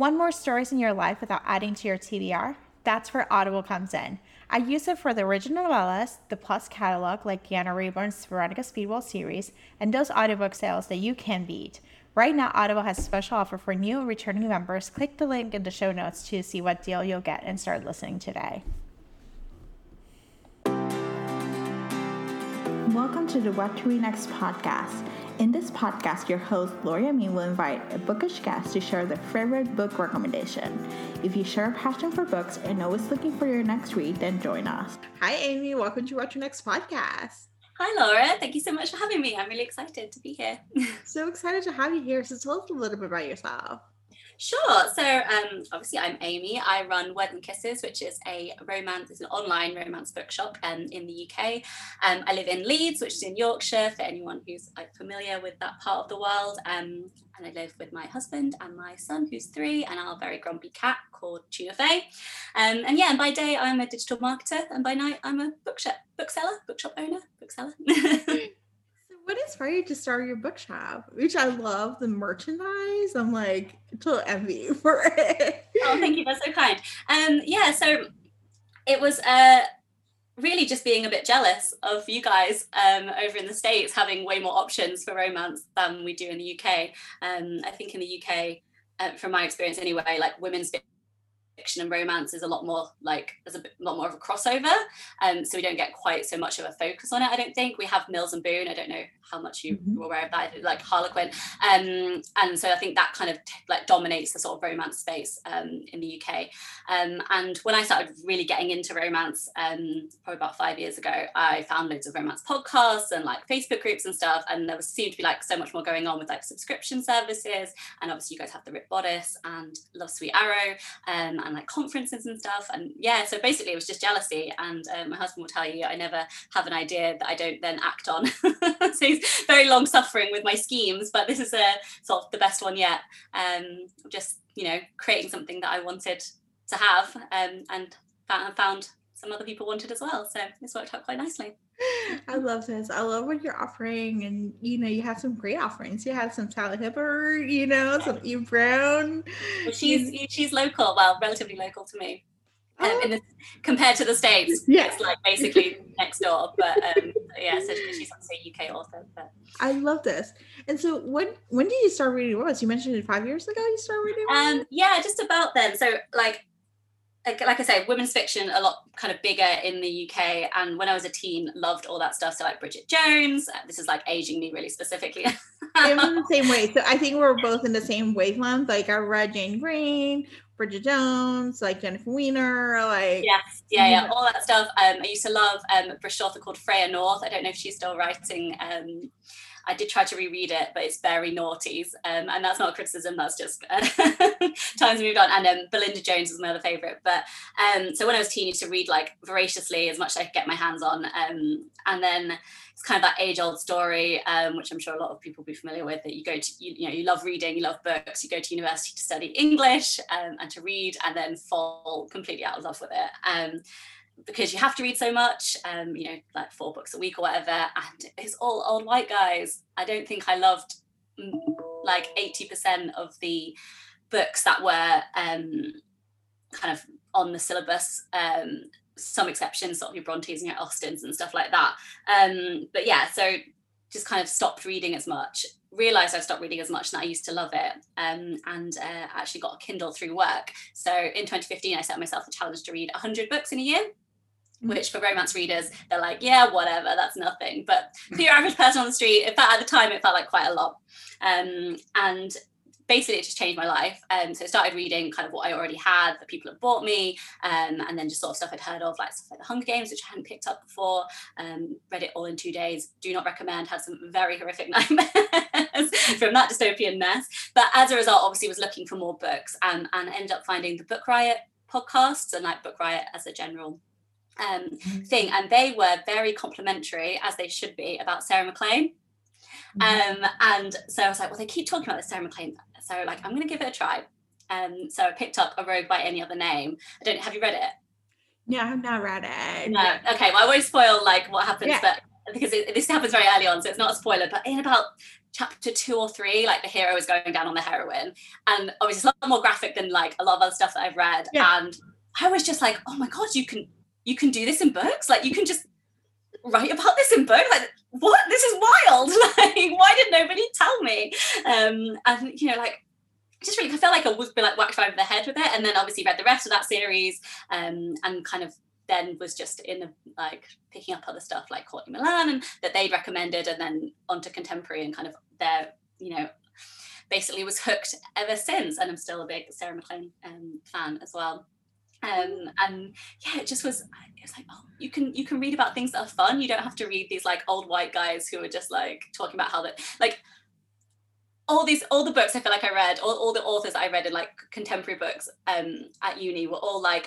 Want more stories in your life without adding to your TBR? That's where Audible comes in. I use it for the original novellas, the Plus catalog like Deanna Rayburn's Veronica Speedwell series, and those audiobook sales that you can beat. Right now, Audible has a special offer for new and returning members. Click the link in the show notes to see what deal you'll get and start listening today. Welcome to the What to Read Next podcast. In this podcast, your host, Lori Amin, will invite a bookish guest to share their favorite book recommendation. If you share a passion for books and always looking for your next read, then join us. Hi, Amy. Welcome to What to Next podcast. Hi, Laura. Thank you so much for having me. I'm really excited to be here. So excited to have you here. So tell us a little bit about yourself. Sure. So obviously I'm Amy. I run Word and Kisses, which is it's an online romance bookshop in the UK. I live in Leeds, which is in Yorkshire, for anyone who's familiar with that part of the world. And I live with my husband and my son, who's 3, and our very grumpy cat called Tuna Fay. And by day I'm a digital marketer, and by night I'm a bookshop owner. What inspired you to start your bookshop? Which I love the merchandise. I'm like total envy for it. Oh, thank you. That's so kind. So it was really just being a bit jealous of you guys over in the States having way more options for romance than we do in the UK. I think in the UK, from my experience anyway, like women's fiction and romance is a lot more there's a lot more of a crossover, so we don't get quite so much of a focus on it. I don't think we have Mills and Boon. I don't know how much you were aware of that, like Harlequin, and so I think that kind of dominates the sort of romance space in the UK. And when I started really getting into romance, probably about 5 years ago, I found loads of romance podcasts and Facebook groups and stuff, and there seemed to be so much more going on with subscription services, and obviously you guys have the Rip Bodice and Love Sweet Arrow, and conferences and stuff. And so basically it was just jealousy, and my husband will tell you I never have an idea that I don't then act on. So he's very long suffering with my schemes, but this is sort of the best one yet. Just creating something that I wanted to have, and found some other people wanted as well, so this worked out quite nicely. I love this. I love what you're offering, and you have some great offerings. You have some Sally Hibbert, some Eve Brown. Well, she's local, relatively local to me. Compared to the States, yes. It's basically next door. But so she's obviously a UK author. But I love this. And so, when did you start reading romance? You mentioned it 5 years ago. You started reading romance? Just about then. So like I say, women's fiction a lot kind of bigger in the UK, and when I was a teen, loved all that stuff. So Bridget Jones. This is aging me really specifically. It was the same way. So I think we're both in the same wavelength. I read Jane Green, Bridget Jones, Jennifer Weiner, yes, all that stuff. I used to love a British author called Freya North. I don't know if she's still writing. I did try to reread it, but it's very naughties, and that's not a criticism, that's just times moved on. And Belinda Jones was my other favourite. But so when I was a teen, I used to read voraciously as much as I could get my hands on, and then it's kind of that age-old story, which I'm sure a lot of people will be familiar with, that you go to, you love reading, you love books, you go to university to study English and to read, and then fall completely out of love with it. Because you have to read so much, 4 books a week or whatever, and it's all old white guys. I don't think I loved 80% of the books that were kind of on the syllabus. Some exceptions, sort of your Brontes and your Austens and stuff like that. So just kind of stopped reading as much. Realised I stopped reading as much, and I used to love it, and actually got a Kindle through work. So in 2015, I set myself a challenge to read 100 books in a year, which for romance readers, they're whatever, that's nothing. But for your average person on the street, at the time, it felt like quite a lot. And basically, it just changed my life. So I started reading kind of what I already had, that people had bought me, and then just sort of stuff I'd heard of, stuff like The Hunger Games, which I hadn't picked up before. Read it all in 2 days. Do not recommend. Had some very horrific nightmares from that dystopian mess. But as a result, obviously, was looking for more books, and ended up finding the Book Riot podcasts, and Book Riot as a general thing. And they were very complimentary, as they should be, about Sarah MacLean. And so I was they keep talking about this Sarah MacLean, so I'm going to give it a try. So I picked up A Rogue by Any Other Name. Have you read it? No, I've not read it. No. Okay, well, I won't spoil what happens, but because this happens very early on, so it's not a spoiler, but in about chapter 2 or 3, like the hero is going down on the heroin, and obviously it's a lot more graphic than like a lot of other stuff that I've read. Yeah. And I was just like, oh my god, you can do this in books, like you can just write about this in books, like what, this is wild. Like, why did nobody tell me? And you know, like, just really, I felt like I was like whacked over the head with it. And then obviously read the rest of that series, and kind of then was just in the, like, picking up other stuff like Courtney Milan and that they'd recommended, and then onto contemporary, and kind of their, you know, basically was hooked ever since. And I'm still a big Sarah MacLean fan as well. And yeah, it was like, oh, you can read about things that are fun. You don't have to read these like old white guys who are just like talking about how that, like, all the books I feel like I read, all the authors I read in like contemporary books at uni were all like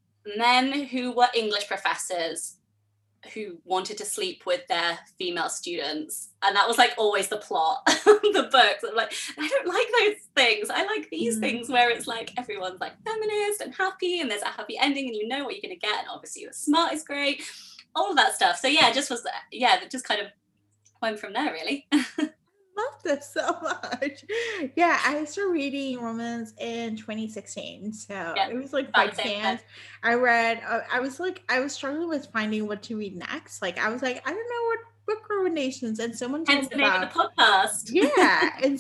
men who were English professors who wanted to sleep with their female students, and that was like always the plot of the books. I'm like, I don't like those things. I like these things where it's like everyone's like feminist and happy, and there's a happy ending, and you know what you're going to get, and obviously the smart is great, all of that stuff. So yeah, it just kind of went from there, really. Love this so much. Yeah, I started reading romance in 2016, so it was like by chance. I read. I was struggling with finding what to read next. Like I was like, I don't know what book recommendations, and someone told me about the podcast. Yeah, and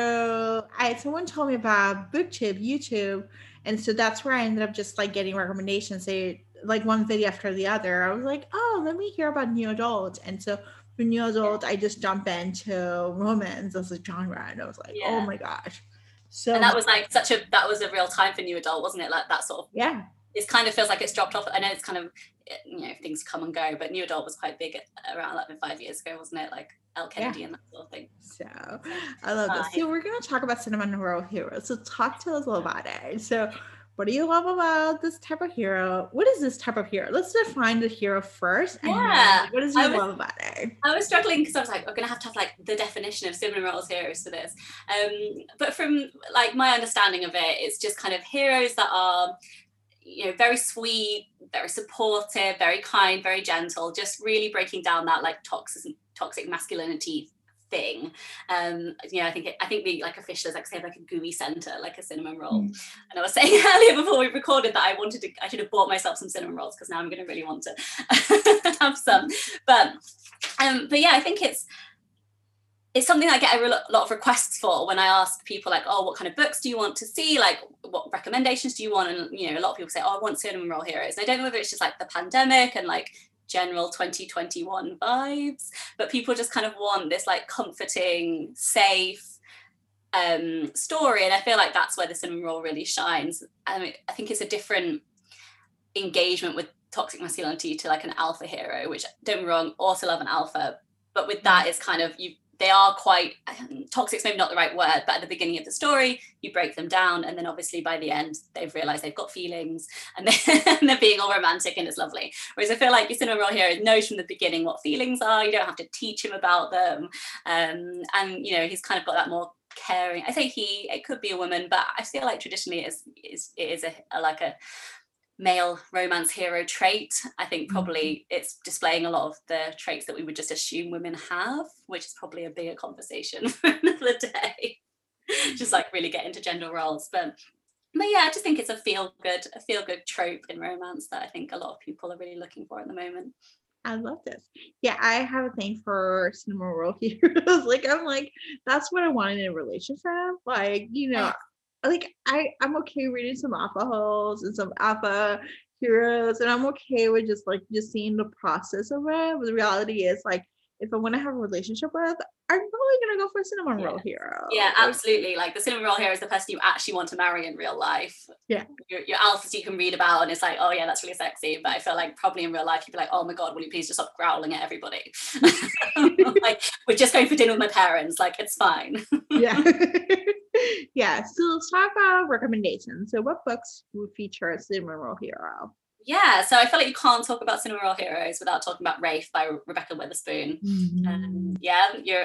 so someone told me about BookTube YouTube, and so that's where I ended up just like getting recommendations. They like one video after the other. I was like, oh, let me hear about new adult, and so. For new adult, I just jump into romance as a genre, and I was like, oh my gosh. So and that was like that was a real time for new adult, wasn't it? Like that sort of, yeah. It kind of feels like it's dropped off. I know it's kind of, you know, things come and go, but new adult was quite big around like 5 years ago, wasn't it? Like Elle Kennedy and that sort of thing. So I love this. So we're gonna talk about Cinnamon Roll Heroes. So talk to us a little about it. So what do you love about this type of hero? What is this type of hero? Let's define the hero first. And what does you love about it? I was struggling because I was like, I'm going to have like the definition of Cinnamon Rolls heroes for this. But from like my understanding of it, it's just kind of heroes that are, you know, very sweet, very supportive, very kind, very gentle, just really breaking down that like toxic masculinity thing. You know, I think the like official is like say like a gooey center, like a cinnamon roll. And I was saying earlier before we recorded that I should have bought myself some cinnamon rolls, because now I'm going to really want to have some. But yeah, I think it's something I get a lot of requests for when I ask people like, oh, what kind of books do you want to see? Like, what recommendations do you want? And, you know, a lot of people say, oh, I want cinnamon roll heroes. And I don't know whether it's just like the pandemic and like general 2021 vibes, but people just kind of want this like comforting, safe story. And I feel like that's where the cinnamon roll really shines. I think it's a different engagement with toxic masculinity to like an alpha hero, which, don't get me wrong, also love an alpha, but with that it's kind of, they are quite, toxic's maybe not the right word, but at the beginning of the story, you break them down, and then obviously by the end, they've realized they've got feelings, and they're being all romantic, and it's lovely. Whereas I feel like your cinnamon roll hero knows from the beginning what feelings are. You don't have to teach him about them. And, you know, he's kind of got that more caring, I say it could be a woman, but I feel like traditionally it is a male romance hero trait. I think probably it's displaying a lot of the traits that we would just assume women have, which is probably a bigger conversation for another day. Just like really get into gender roles. But yeah, I just think it's a feel good trope in romance that I think a lot of people are really looking for at the moment. I love this. Yeah, I have a thing for cinnamon roll heroes. Like, I'm like, that's what I wanted in a relationship. Like, you know, like I'm okay reading some alpha holes and some alpha heroes, and I'm okay with just seeing the process of it. But the reality is, like, if I want to have a relationship with, I'm probably gonna go for a cinnamon roll hero. Yeah, absolutely. Like the cinnamon roll hero is the person you actually want to marry in real life. Yeah. Your alphas you can read about, and it's like, oh yeah, that's really sexy. But I feel like probably in real life you'd be like, oh my god, will you please just stop growling at everybody? Like, we're just going for dinner with my parents. Like, it's fine. Yeah. Yeah. So let's talk about recommendations. So what books would feature a cinnamon roll hero? Yeah, so I feel like you can't talk about Cinnamon Roll Heroes without talking about Rafe by Rebecca Witherspoon. You're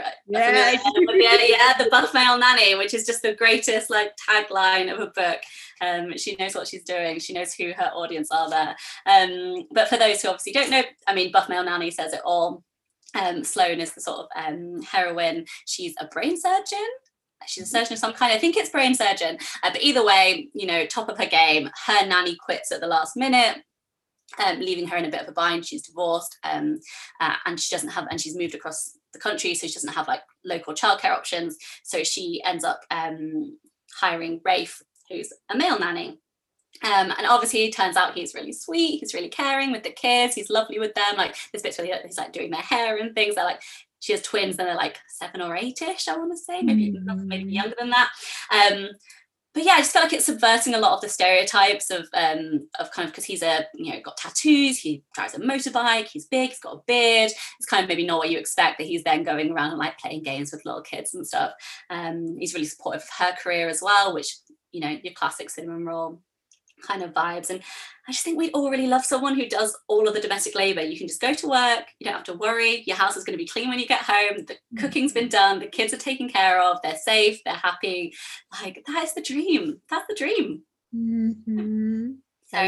the buff male nanny, which is just the greatest like tagline of a book. She knows what she's doing. She knows who her audience are there. But for those who obviously don't know, I mean, buff male nanny says it all. Sloane is the sort of heroine. She's a brain surgeon. She's a surgeon of some kind. I think it's brain surgeon. But either way, you know, top of her game. Her nanny quits at the last minute, leaving her in a bit of a bind. She's divorced, and she doesn't have, and she's moved across the country, so she doesn't have like local childcare options. So she ends up hiring Rafe, who's a male nanny. And obviously it turns out he's really sweet, he's really caring with the kids, he's lovely with them. Like there's bits where he's like doing their hair and things. They're like, she has twins and they're like 7 or 8ish, I want to say, maybe younger than that. But yeah, I just feel like it's subverting a lot of the stereotypes of kind of, because he's got tattoos, he drives a motorbike, he's big, he's got a beard. It's kind of maybe not what you expect, that he's then going around and like playing games with little kids and stuff. He's really supportive of her career as well, which, you know, your classic cinnamon roll kind of vibes. And I just think we'd all really love someone who does all of the domestic labor. You can just go to work, you don't have to worry, your house is going to be clean when you get home, the cooking's been done, the kids are taken care of, they're safe, they're happy. Like, that is the dream. That's the dream. Mm-hmm. So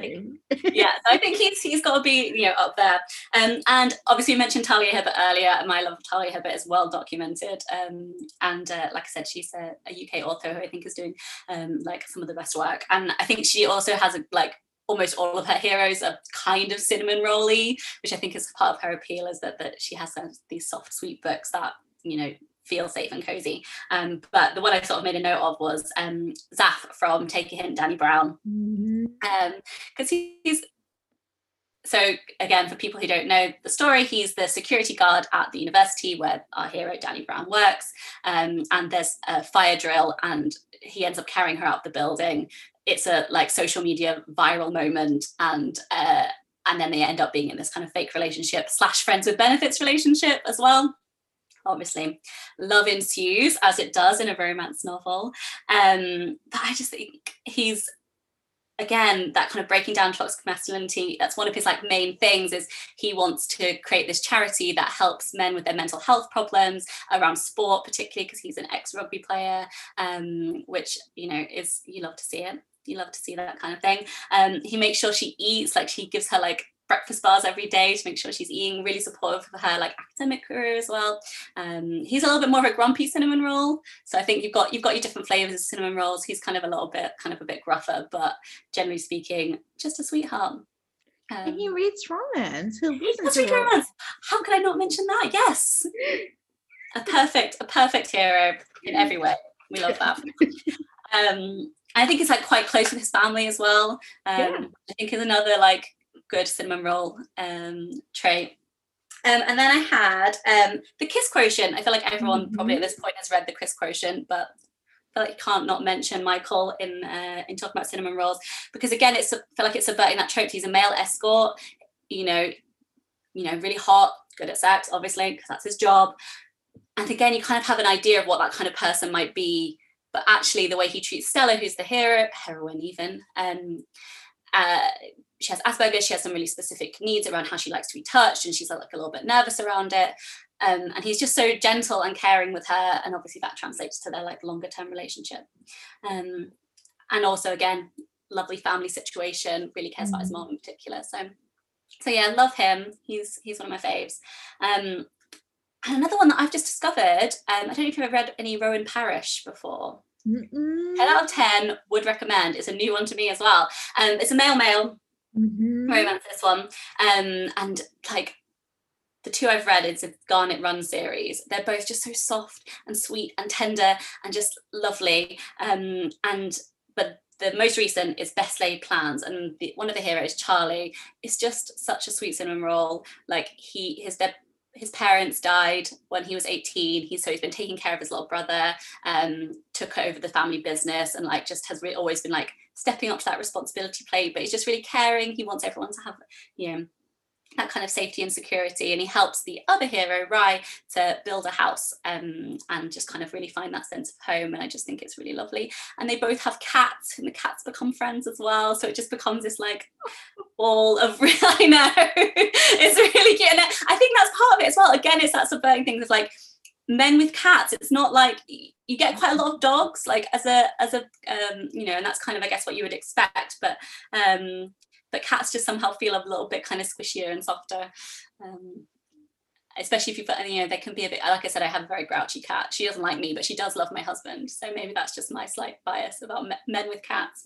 I think he's got to be, you know, up there. And obviously you mentioned Talia Hibbert earlier, and my love of Talia Hibbert is well documented. And like I said, she's a UK author who I think is doing like some of the best work. And I think she also has like almost all of her heroes are kind of cinnamon rolly, which I think is part of her appeal, is that she has these soft, sweet books that, you know, feel safe and cozy. But the one I sort of made a note of was Zaf from Take a Hint, Danny Brown. Because he's, so again, for people who don't know the story, he's the security guard at the university where our hero Danny Brown works, and there's a fire drill and he ends up carrying her out the building. It's a like social media viral moment, and then they end up being in this kind of fake relationship / friends with benefits relationship as well. Obviously, love ensues, as it does in a romance novel. But I just think he's, again, that kind of breaking down toxic masculinity. That's one of his like main things, is he wants to create this charity that helps men with their mental health problems around sport, particularly because he's an ex-rugby player, which, you know, is, you love to see it. You love to see that kind of thing. He makes sure she eats, like he gives her like breakfast bars every day to make sure she's eating, really supportive of her like academic career as well. He's a little bit more of a grumpy cinnamon roll, so I think you've got your different flavors of cinnamon rolls. He's kind of a bit gruffer, but generally speaking, just a sweetheart. And he reads romance. He does read romance. How could I not mention that? Yes, a perfect hero in every way. We love that. I think he's like quite close with his family as well. I think is another like good cinnamon roll trait. And then I had the Kiss Quotient. I feel like everyone probably at this point has read the Kiss Quotient, but I feel like you can't not mention Michael in talking about cinnamon rolls, because again, I feel like it's subverting that trope. He's a male escort, you know, really hot, good at sex, obviously, because that's his job. And again, you kind of have an idea of what that kind of person might be, but actually the way he treats Stella, who's the heroine even, she has Asperger's, she has some really specific needs around how she likes to be touched, and she's like a little bit nervous around it. And he's just so gentle and caring with her, and obviously that translates to their like longer term relationship. And also again, lovely family situation, really cares about his mom in particular. So yeah, love him. He's one of my faves. And another one that I've just discovered, I don't know if you've ever read any Rowan Parrish before. 10 out of 10 would recommend. It's a new one to me as well. It's a male romance, this one, and like the two I've read, it's a Garnet Run series. They're both just so soft and sweet and tender and just lovely. But the most recent is Best Laid Plans, and one of the heroes, Charlie, is just such a sweet cinnamon roll. Like his parents died when he was 18. He's been taking care of his little brother, took over the family business, and like just has always been like stepping up to that responsibility plate. But he's just really caring. He wants everyone to have, you know, that kind of safety and security, and he helps the other hero, Rye, to build a house, and just kind of really find that sense of home. And I just think it's really lovely. And they both have cats, and the cats become friends as well, so it just becomes this like ball of I know it's really cute. And I think that's part of it as well. Again, it's that subverting thing of like men with cats. It's not like you get quite a lot of dogs like as a you know, and that's kind of I guess what you would expect, but cats just somehow feel a little bit kind of squishier and softer. especially if you put, you know, they can be a bit, like I said, I have a very grouchy cat. She doesn't like me, but she does love my husband. So maybe that's just my slight bias about men with cats.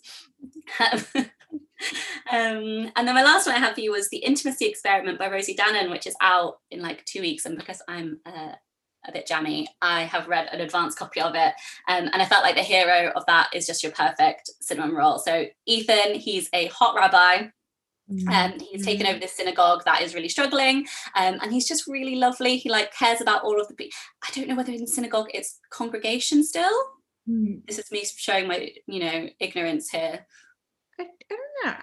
And then my last one I have for you was The Intimacy Experiment by Rosie Danan, which is out in like 2 weeks. And because I'm a bit jammy, I have read an advanced copy of it. And I felt like the hero of that is just your perfect cinnamon roll. So Ethan, he's a hot rabbi. He's taken over this synagogue that is really struggling, and he's just really lovely. He like cares about all of the people. I don't know whether in synagogue it's congregation still. This is me showing my, you know, ignorance here. I don't know.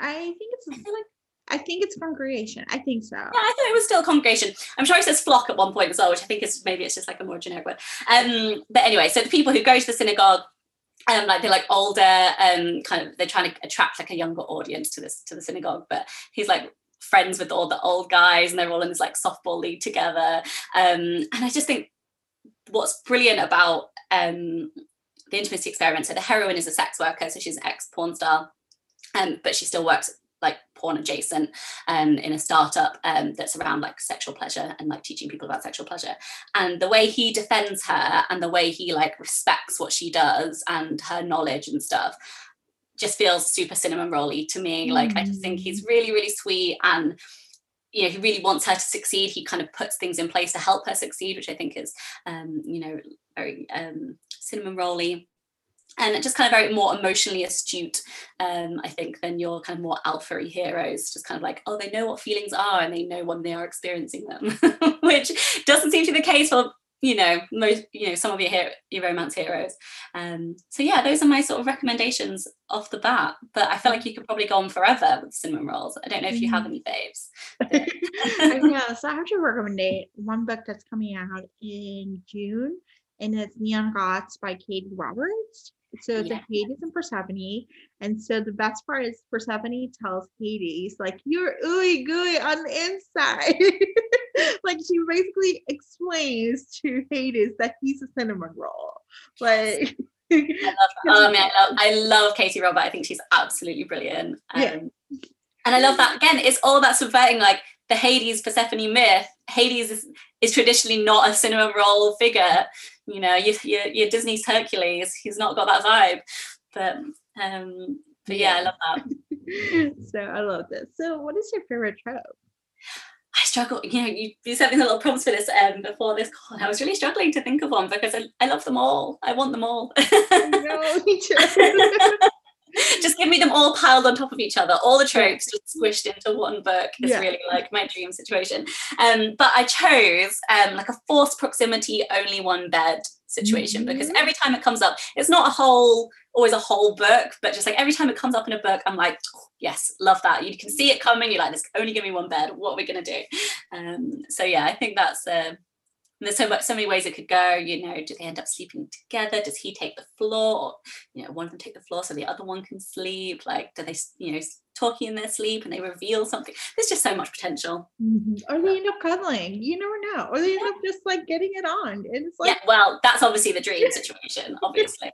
I think it's congregation. I think so. Yeah, I thought it was still congregation. I'm sure it says flock at one point as well, which I think is maybe it's just like a more generic word. But anyway, so the people who go to the synagogue, like they're like older, kind of they're trying to attract like a younger audience to the synagogue. But he's like friends with all the old guys, and they're all in this like softball league together. And I just think what's brilliant about The Intimacy Experiment. So the heroine is a sex worker, so she's an ex-porn star, but she still works like porn adjacent in a startup that's around like sexual pleasure and like teaching people about sexual pleasure. And the way he defends her and the way he like respects what she does and her knowledge and stuff just feels super cinnamon rolly to me. Like I just think he's really, really sweet, and you know, he really wants her to succeed. He kind of puts things in place to help her succeed, which I think is you know, very cinnamon rolly. And just kind of very more emotionally astute, I think, than your kind of more alpha-y heroes. Just kind of like, oh, they know what feelings are and they know when they are experiencing them, which doesn't seem to be the case for, you know, most, you know, some of your romance heroes. So yeah, those are my sort of recommendations off the bat. But I feel like you could probably go on forever with cinnamon rolls. I don't know if you have any faves. I know. So I have to recommend one book that's coming out in June, and it's Neon Gods by Katie Roberts. So it's a Hades and Persephone. And so the best part is Persephone tells Hades, like, you're ooey gooey on the inside. Like she basically explains to Hades that he's a cinnamon roll. Like I love Katie Robert. I think she's absolutely brilliant. And I love that, again, it's all about subverting like the Hades Persephone myth. Hades is traditionally not a cinnamon roll figure. You know, your Disney's Hercules, he's not got that vibe. But yeah, I love that. So I love this. So what is your favorite trope? I struggle, you know, you sent me a little prompts for this before this call. I was really struggling to think of one because I love them all. I want them all. No, me too. Just give me them all piled on top of each other. All the tropes just squished into one book is really like my dream situation. But I chose like a forced proximity, only one bed situation, because every time it comes up, it's not always a whole book, but just like every time it comes up in a book, I'm like, oh, yes, love that. You can see it coming. You're like, there's only give me one bed. What are we going to do? So yeah, I think that's there's so many ways it could go. You know, do they end up sleeping together? Does he take the floor? Or, you know, one of them take the floor so the other one can sleep? Like, do they, you know, talking in their sleep and they reveal something? There's just so much potential. Or they end up cuddling. You never know. Or they end up just like getting it on. And it's like, yeah, well, that's obviously the dream situation, obviously.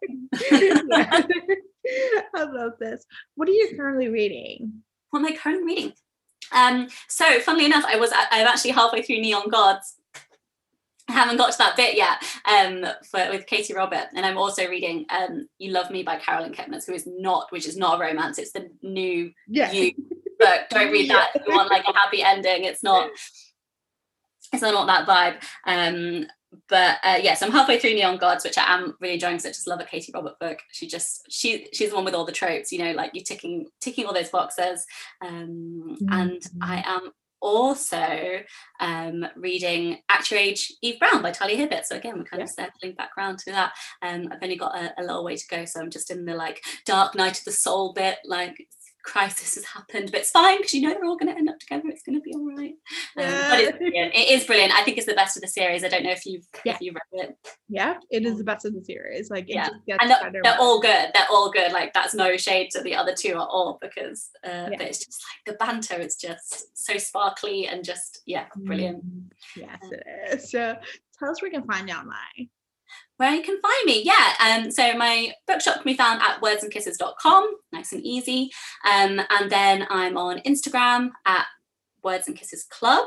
I love this. What are you currently reading? What am I currently reading? So funnily enough, I'm actually halfway through Neon Gods. I haven't got to that bit yet with Katie Robert, and I'm also reading You Love Me by Carolyn Kepnes, which is not a romance. It's the new You book. Don't read that if you want like a happy ending. It's not that vibe. But yes, I'm halfway through Neon Gods, which I am really enjoying because I just love a Katie Robert book. She's the one with all the tropes, you know, like you ticking all those boxes. And I am also reading Act Your Age, Eve Brown by Talia Hibbert. So again, we're kind of circling back around to that. I've only got a little way to go, so I'm just in the like dark night of the soul bit, like crisis has happened, but it's fine because you know they're all going to end up together. It's going to be all right. But it's brilliant. It is brilliant. I think it's the best of the series. I don't know if you've read it. Yeah, it is the best of the series. Like, it just gets and they're all good. They're all good. Like, that's no shade to the other two at all, because but it's just like the banter is just so sparkly and just brilliant. Yes, it is. So tell us where we can find you online. Where you can find me, so my bookshop can be found at wordsandkisses.com, nice and easy, and then I'm on Instagram at Words and Kisses Club,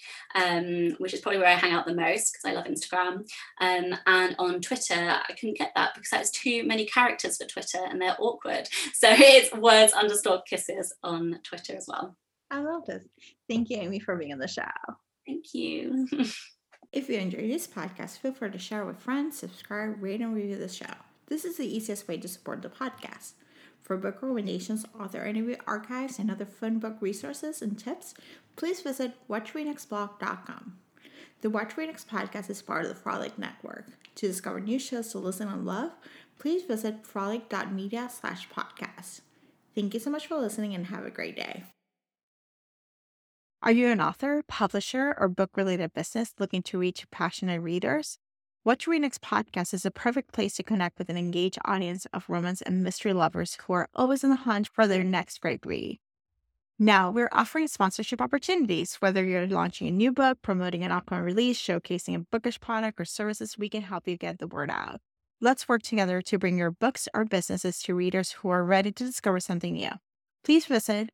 which is probably where I hang out the most because I love Instagram. And on Twitter, I couldn't get that because that's too many characters for Twitter and they're awkward. So it's words_kisses on Twitter as well. I love this. Thank you, Amy, for being on the show. Thank you. If you enjoyed this podcast, feel free to share with friends, subscribe, rate, and review the show. This is the easiest way to support the podcast. For book recommendations, author interview archives, and other fun book resources and tips, please visit WatchReadNextBlog.com. The Watch Read Next podcast is part of the Frolic Network. To discover new shows to listen and love, please visit frolic.media/podcast. Thank you so much for listening and have a great day. Are you an author, publisher, or book-related business looking to reach passionate readers? Watch Read Next podcast is a perfect place to connect with an engaged audience of romance and mystery lovers who are always on the hunt for their next great read. Now, we're offering sponsorship opportunities. Whether you're launching a new book, promoting an upcoming release, showcasing a bookish product or services, we can help you get the word out. Let's work together to bring your books or businesses to readers who are ready to discover something new. Please visit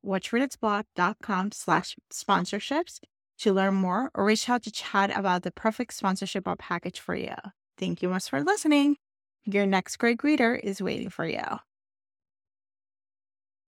watchreadnextblog.com/sponsorships to learn more or reach out to chat about the perfect sponsorship or package for you. Thank you much for listening. Your next great reader is waiting for you.